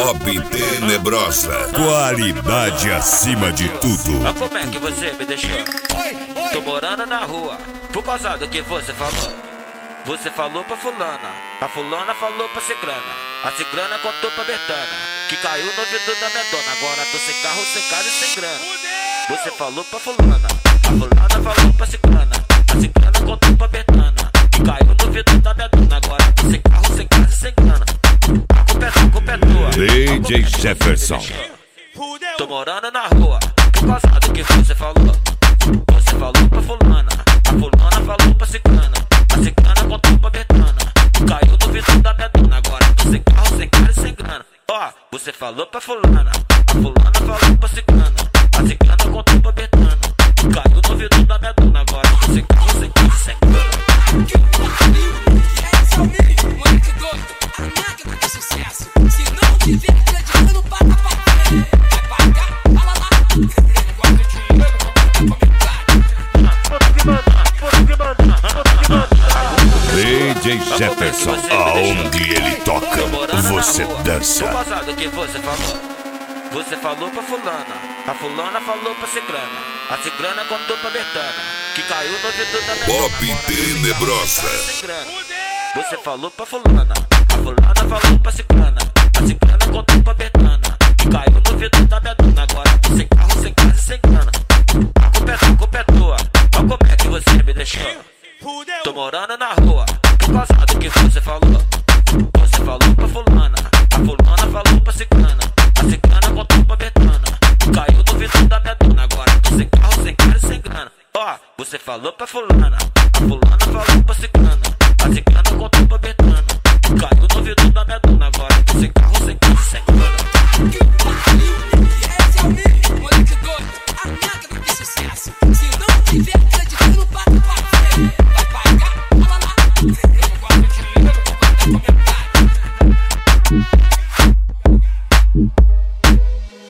Bob Tenebrosa. Qualidade acima de tudo. Ah, como é que você me deixou? Tô morando na rua, por causa do que você falou. Você falou pra fulana, a fulana falou pra ciclana, a ciclana contou pra Betana, que caiu no vidro da minha dona. Agora tô sem carro, sem casa e sem grana. Você falou pra fulana, a fulana falou pra ciclana, a ciclana contou pra Betana, que caiu no vidro da minha dona. Agora tô sem carro, sem casa e sem grana. A culpa é tua. DJ Jefferson. Tô morando na rua, por causa do que você falou. Você falou pra fulana, a fulana falou pra ciclana, a ciclana contou pra Betana, caiu no vidro da minha dona. Agora tô sem carro, sem casa e sem grana. Ó, você falou pra fulana, a fulana falou pra ciclana, a ciclana contou pra Betana, caiu no vidro da minha dona. Agora tô sem carro, sem casa e sem grana. Moleque doido, a máquina de sucesso. Se não tiver acreditando, bata pra frente. Vai pagar, fala lá. Negócio de dinheiro, DJ Jefferson, aonde ele toca, você dança. Por causa do que você falou. Você falou pra fulana, a fulana falou pra ciclana, a ciclana contou pra Betana, que caiu no vidro da minha dona. Bob Tenebrosa. Você falou pra fulana, a fulana falou pra ciclana, a ciclana contou pra Betana, que caiu no vidro da minha dona. Agora tô sem carro, sem casa e sem grana. A culpa é tua. Olha como é que você me deixou. Tô morando na rua, por causa do que você falou. Você falou pra fulana, a fulana falou pra ciclana, a ciclana contou pra Betana, caiu no vidro da minha dona. Agora tô sem carro, sem casa e sem grana. Ó, você falou pra fulana, a fulana falou pra ciclana, a ciclana contou pra Betana, caiu no vidro da minha dona. Agora tô sem carro, sem casa e sem grana. esse é o mesmo, moleque doido, a máquina de sucesso. Se não tiver acreditando, bata pra frente. Vai pagar, fala lá. Negócio de dinheiro, vou mandar comentário.